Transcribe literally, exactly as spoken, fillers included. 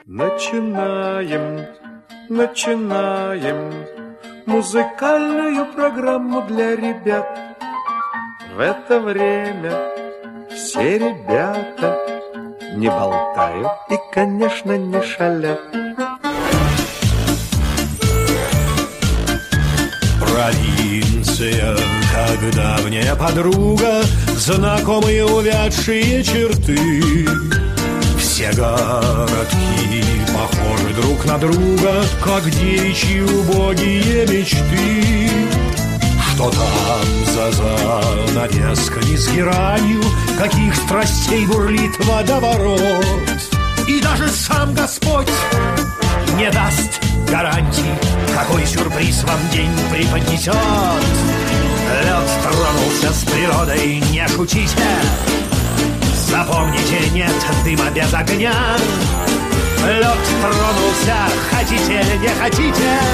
Начинаем, начинаем музыкальную программу для ребят. В это время все ребята не болтают и, конечно, не шалят. Провинция, как давняя подруга, знакомые увядшие черты. Все городки похожи друг на друга, как девичьи убогие мечты. Что там за занавесками с геранью, каких страстей бурлит водоворот. И даже сам Господь не даст гарантий, какой сюрприз вам день преподнесет. Лед тронулся с природой, не шутите. Запомните, нет дыма без огня. Лед тронулся, хотите или не хотите.